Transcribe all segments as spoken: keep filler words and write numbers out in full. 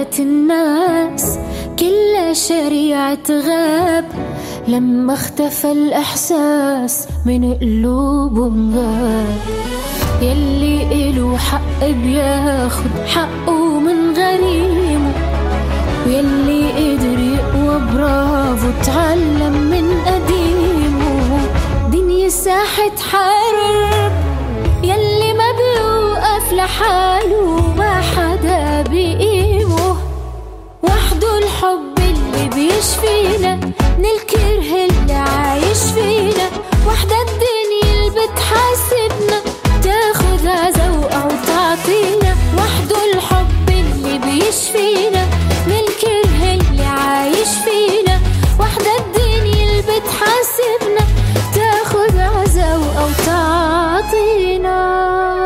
حياة الناس كل شريعة غاب لما اختفى الإحساس من قلوبهم غاب. يلي إله حق بياخد حقه من غريمه، ويلي قدر يقوى برافو تعلم من قديمه. دنيا ساحة حرب يلي ما بيوقف لحاله ما حدا بيقيمه. وحده الحب اللي بيشفينا من الكره اللي عايش فينا. وحدة الدنيا اللي بتحاسبنا تاخدها زوقة وتعطينا. وحده الحب اللي بيشفينا من الكره اللي عايش فينا. وحدة الدنيا اللي بتحاسبنا تاخدها زوقة وتعطينا.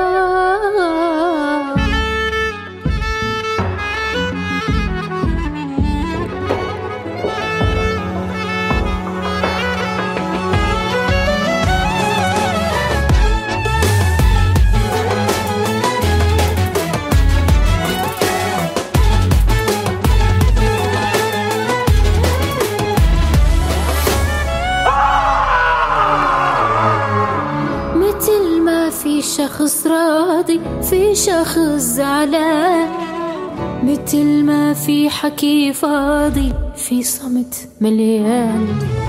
في شخص راضي في شخص زعلان، مثل ما في حكي فاضي في صمت مليان.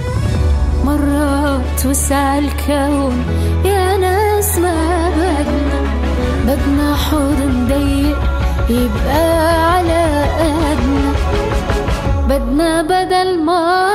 مرات وسع الكون يا ناس ما بدنا، بدنا حضن ضيق يبقى على قدنا. بدنا بدل ما